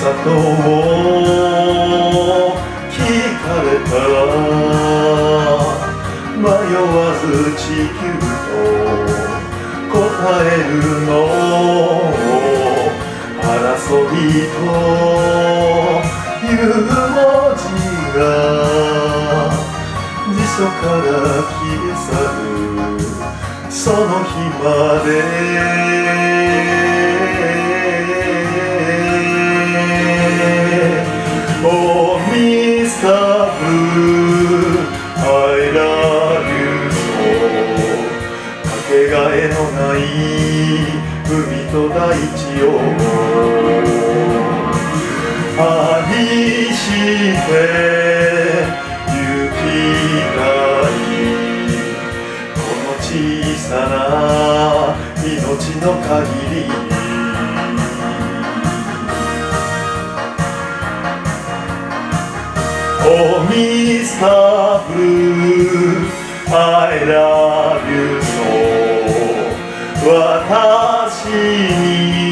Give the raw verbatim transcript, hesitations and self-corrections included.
とを聞かれたら迷わず地球と答えるの。争いという文字が辞書から消え去るその日まで。Oh Mister Blue I love you so かけがえのない海と大地を愛して行きたい。この小さな命の限りOh Mister Blue I love you so 私に